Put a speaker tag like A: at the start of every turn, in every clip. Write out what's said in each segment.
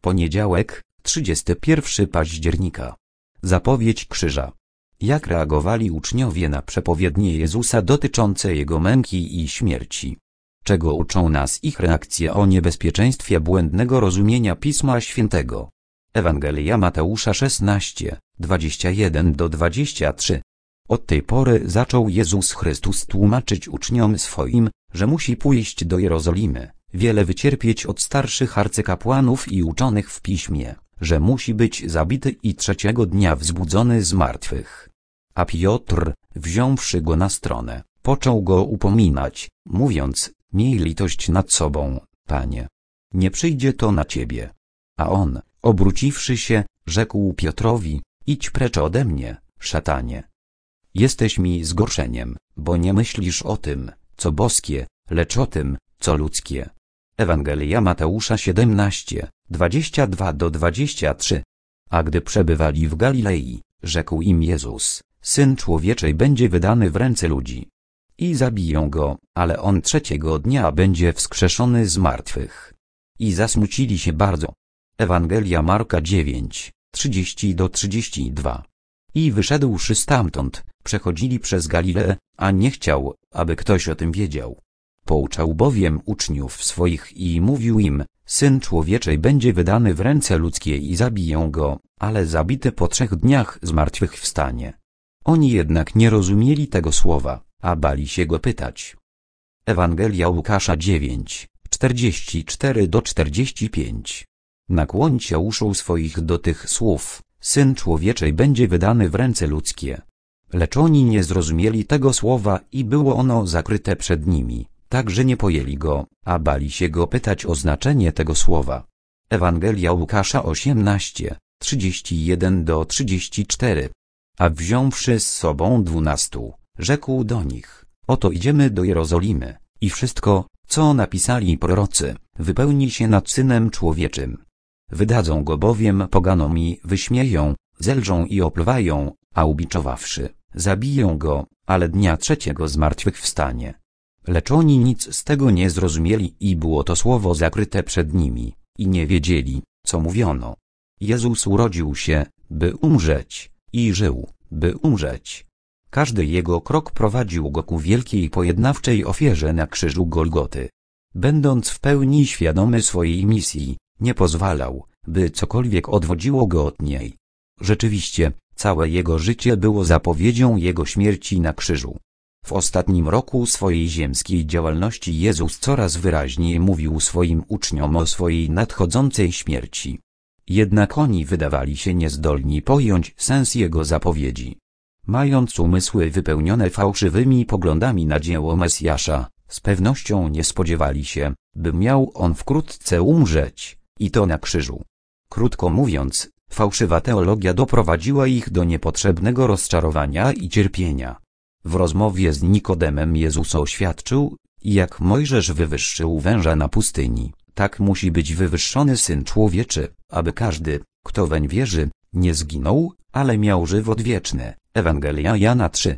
A: Poniedziałek, 31 października. Zapowiedź krzyża. Jak reagowali uczniowie na przepowiednie Jezusa dotyczące Jego męki i śmierci? Czego uczą nas ich reakcje o niebezpieczeństwie błędnego rozumienia Pisma Świętego? Ewangelia Mateusza 16, 21-23. Od tej pory zaczął Jezus Chrystus tłumaczyć uczniom swoim, że musi pójść do Jerozolimy, wiele wycierpieć od starszych arcykapłanów i uczonych w piśmie, że musi być zabity i trzeciego dnia wzbudzony z martwych. A Piotr, wziąwszy go na stronę, począł go upominać, mówiąc: miej litość nad sobą, Panie. Nie przyjdzie to na ciebie. A on, obróciwszy się, rzekł Piotrowi: idź precz ode mnie, szatanie. Jesteś mi zgorszeniem, bo nie myślisz o tym, co boskie, lecz o tym, co ludzkie. Ewangelia Mateusza 17, 22-23. A gdy przebywali w Galilei, rzekł im Jezus: Syn Człowieczej będzie wydany w ręce ludzi. I zabiją go, ale on trzeciego dnia będzie wskrzeszony z martwych. I zasmucili się bardzo. Ewangelia Marka 9, 30-32. I wyszedłszy stamtąd, przechodzili przez Galileę, a nie chciał, aby ktoś o tym wiedział. Pouczał bowiem uczniów swoich i mówił im: Syn Człowieczej będzie wydany w ręce ludzkie i zabiją go, ale zabity po 3 dniach zmartwychwstanie. Oni jednak nie rozumieli tego słowa, a bali się go pytać. Ewangelia Łukasza 9, 44-45. Nakłońcie uszu swoich do tych słów: Syn Człowieczej będzie wydany w ręce ludzkie. Lecz oni nie zrozumieli tego słowa i było ono zakryte przed nimi, tak że nie pojęli go, a bali się go pytać o znaczenie tego słowa. Ewangelia Łukasza 18, 31-34. A wziąwszy z sobą 12, rzekł do nich: oto idziemy do Jerozolimy, i wszystko, co napisali prorocy, wypełni się nad Synem Człowieczym. Wydadzą go bowiem poganom i wyśmieją, zelżą i opluwają, a ubiczowawszy, zabiją go, ale dnia trzeciego zmartwychwstanie. Lecz oni nic z tego nie zrozumieli i było to słowo zakryte przed nimi, i nie wiedzieli, co mówiono. Jezus urodził się, by umrzeć, i żył, by umrzeć. Każdy jego krok prowadził go ku wielkiej pojednawczej ofierze na krzyżu Golgoty. Będąc w pełni świadomy swojej misji, nie pozwalał, by cokolwiek odwodziło go od niej. Rzeczywiście, całe jego życie było zapowiedzią jego śmierci na krzyżu. W ostatnim roku swojej ziemskiej działalności Jezus coraz wyraźniej mówił swoim uczniom o swojej nadchodzącej śmierci. Jednak oni wydawali się niezdolni pojąć sens jego zapowiedzi. Mając umysły wypełnione fałszywymi poglądami na dzieło Mesjasza, z pewnością nie spodziewali się, by miał on wkrótce umrzeć, i to na krzyżu. Krótko mówiąc, fałszywa teologia doprowadziła ich do niepotrzebnego rozczarowania i cierpienia. W rozmowie z Nikodemem Jezus oświadczył: jak Mojżesz wywyższył węża na pustyni, tak musi być wywyższony Syn Człowieczy, aby każdy, kto weń wierzy, nie zginął, ale miał żywot wieczny. Ewangelia Jana 3,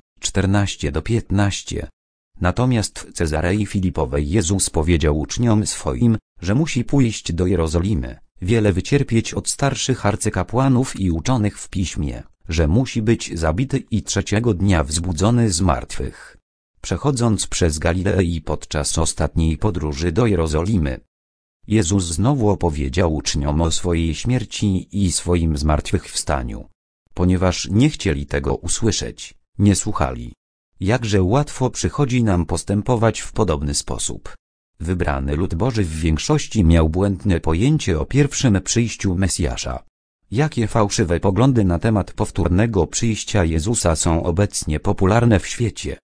A: 14-15. Natomiast w Cezarei Filipowej Jezus powiedział uczniom swoim, że musi pójść do Jerozolimy, wiele wycierpieć od starszych arcykapłanów i uczonych w piśmie, że musi być zabity i trzeciego dnia wzbudzony z martwych. Przechodząc przez Galileę i podczas ostatniej podróży do Jerozolimy, Jezus znowu opowiedział uczniom o swojej śmierci i swoim zmartwychwstaniu. Ponieważ nie chcieli tego usłyszeć, nie słuchali. Jakże łatwo przychodzi nam postępować w podobny sposób. Wybrany lud Boży w większości miał błędne pojęcie o pierwszym przyjściu Mesjasza. Jakie fałszywe poglądy na temat powtórnego przyjścia Jezusa są obecnie popularne w świecie?